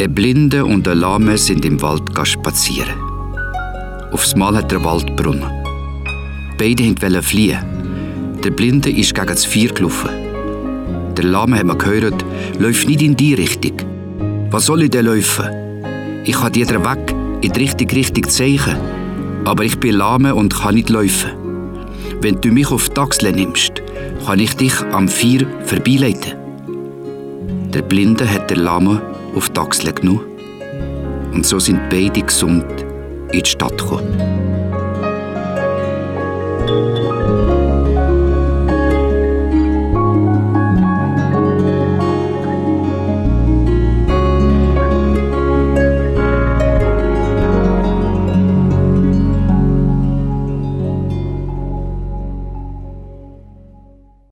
Ein Blinder und ein Lahme sind im Wald spazieren. Aufs Mal hat der Wald gebrunnen. Beide wollten fliehen. Der Blinde ist gegen das Feuer gelaufen. Der Lahme hat mir gehört, «Lauf nicht in die Richtung.» «Was soll ich denn laufen? Ich kann dir weg in die richtige Richtung zeigen, aber ich bin Lahme und kann nicht laufen. Wenn du mich auf die Achsel nimmst, kann ich dich am Feuer vorbeileiten.» Der Blinde hat der Lahme auf die Achsel genommen und so sind beide gesund in die Stadt gekommen.